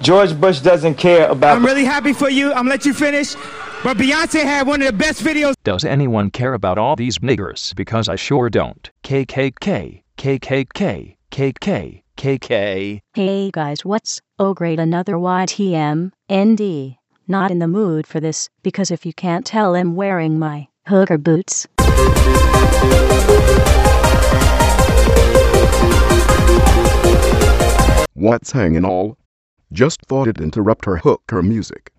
George Bush doesn't care about... I'm really happy for you. I'm gonna let you finish. But Beyonce had one of the best videos. Does anyone care about all these niggers? Because I sure don't. KKK, KKK, KK, KK. Hey guys, what's great, another YTM, ND. Not in the mood for this, because if you can't tell, I'm wearing my hooker boots. What's hanging all? Just thought it'd interrupt her hooker music.